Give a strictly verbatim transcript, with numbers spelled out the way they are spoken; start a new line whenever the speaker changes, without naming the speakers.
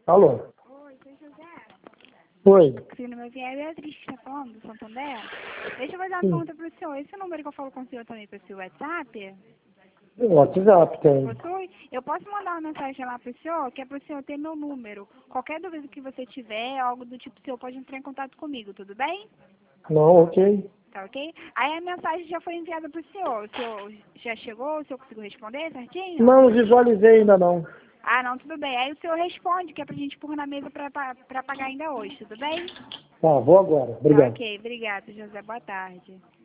Alô?
Oi, sou José.
Oi.
Seu nome é Beatriz, que está falando, do Santander. Deixa eu fazer uma
Sim.
pergunta para o senhor. Esse número que eu falo com o senhor também para o seu WhatsApp?
O WhatsApp tem.
Possui? Eu posso mandar uma mensagem lá para o senhor, que é para o senhor ter meu número. Qualquer dúvida que você tiver, algo do tipo, o senhor pode entrar em contato comigo, tudo bem?
Não, ok.
Tá ok? Aí a mensagem já foi enviada para o senhor. O senhor já chegou? O senhor conseguiu responder certinho?
Não visualizei ainda não.
Ah, não, tudo bem. Aí o senhor responde, que é pra gente pôr na mesa para pagar ainda hoje, tudo bem?
Tá, vou agora.
Tá
Obrigado.
ok, obrigado, José. Boa tarde.